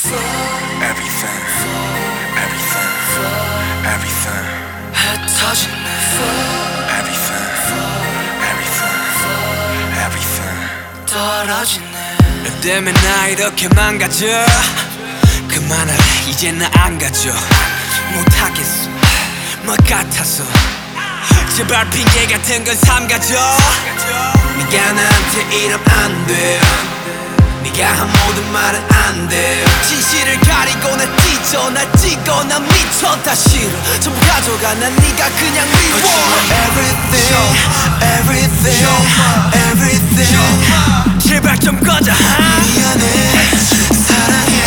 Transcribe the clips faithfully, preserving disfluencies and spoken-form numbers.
Everything, everything, everything 흩어지네 Everything, everything, everything 떨어지네 너 때문에 나 이렇게 망가져 그만할래 이제 나 안 가져 못하겠어 뭐 같아서 제발 핑계 같은 건 삼가져 네가 나한테 이러면 안돼 네가 한 모든 말은 안돼 진실을 가리고 나 찢어 나 찍어 나 미쳐 다 싫어 전부 가져가 난 네가 그냥 미워 Everything, everything, everything 제발 좀 꺼져 미안해 사랑해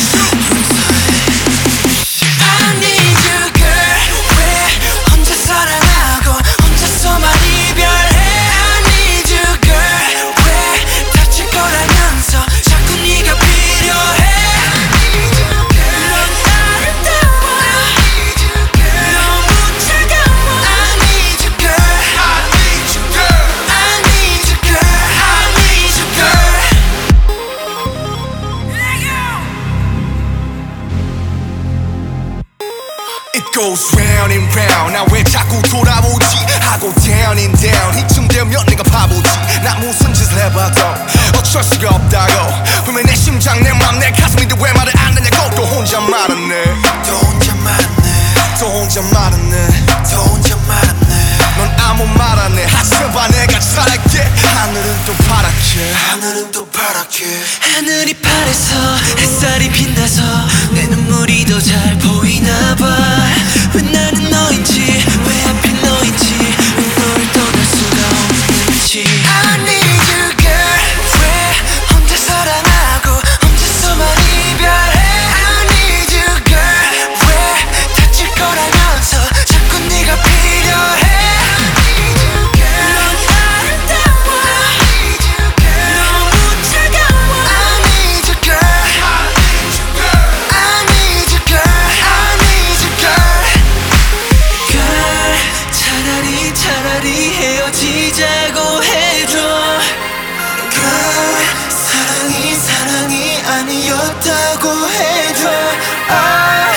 I need you girl 왜 혼자 사랑하고 혼자서만 이별해 I need you girl 왜 다칠 거라면서 자꾸 네가 필요해 I need you girl 넌 아름다워 I need you girl 너무 차가워 I need you girl I need you girl I need you girl I need you girl It goes round and round 나 왜 자꾸 돌아오지 하고 down and down 이쯤 되면 내가 바보지 나 무슨 짓을 해봐도 어쩔 수가 없다고 분명 내 심장 내 맘 내 가슴인데 왜 말을 안 하냐고 또 혼자 말았네 또 혼자 말았네 또 혼자 말았네 또 혼자 말았네 넌 아무 말 안 해 하지마 내가 잘할게 하늘은 또 파랗게 하늘은 또 파랗게 하늘이 파래서 햇살이 빛나서 내 눈물이 더 잘 보이나 봐 왜 나는 너인지 왜 하필 너인지 왜 너를 떠날 수가 없는지 I need you girl 왜 혼자 사랑하고 혼자서만 이별해 I need you girl 왜 다칠 거라면서 자꾸 네가 필요해 I need you girl 넌 아름다워 I need you girl 너무 차가워 I need you girl I need you girl I need you girl I need you girl girl 차라리 차라리 헤어지자고 해줘 girl 사랑이 사랑이 아니었다고 해줘 oh.